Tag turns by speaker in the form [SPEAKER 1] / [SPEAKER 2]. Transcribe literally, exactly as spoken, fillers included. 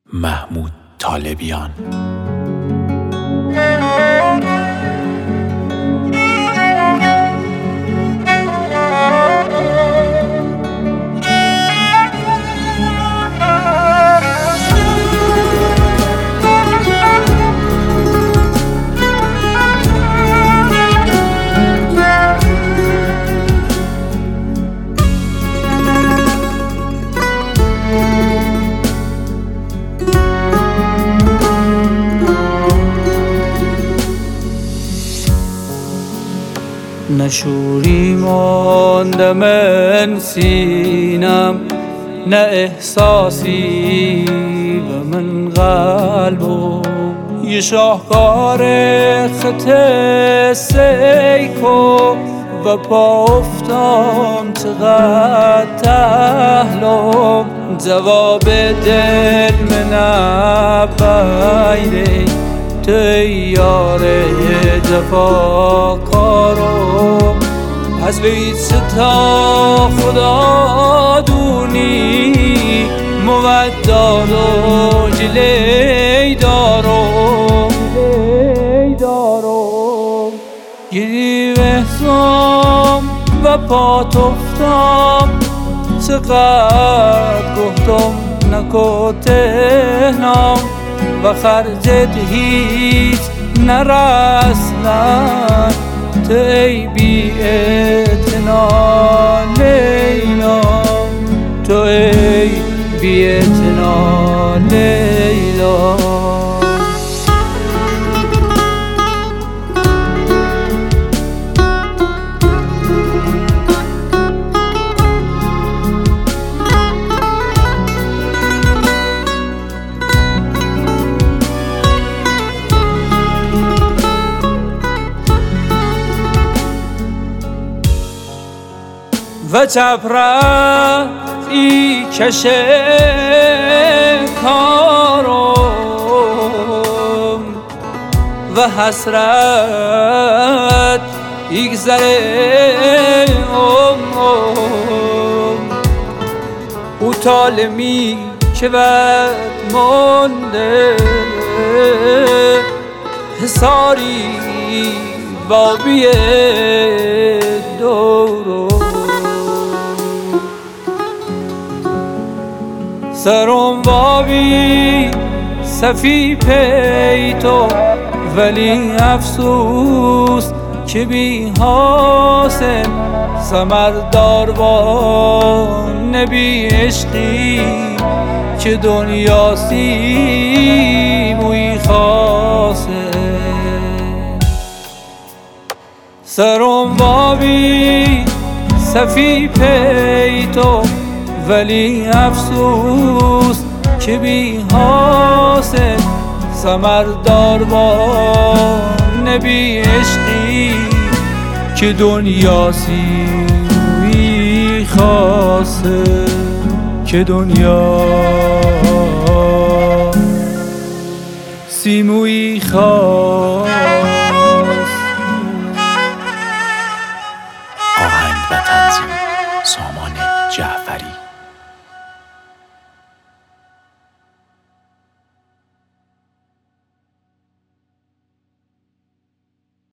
[SPEAKER 1] محمود طالبیان.
[SPEAKER 2] نه شوری مانده من سینم، نه احساسی به من قلبم. یه شاهکار خط سیکو و پا افتام چقدر تهلم. جواب دل من بایده تیار جفاکارم. از ویس تا خدا دونی موداد و جلی دارم. گیری بحثم و پات افتم، چقدر گفتم نکو تهنم و خرجت هیچ نرسلن. تو ای بی اعتنا لیلا، تو ای بی اعتنا لیلا. و چپره ای کشه کارم و حسرت یگذره عمرم. او طالمی که بد مانده حساری بابی دورم. سرم بابی صفی پیتو، ولی افسوس که بی حاصل. ثمردار با نبی عشقی که دنیا سیموی خاصه. سرم بابی صفی پیتو، ولی افسوس که بی حاصل. ثمردار با نبی عشقی که دنیا سیموی خاصه، که دنیا سیموی خاصه.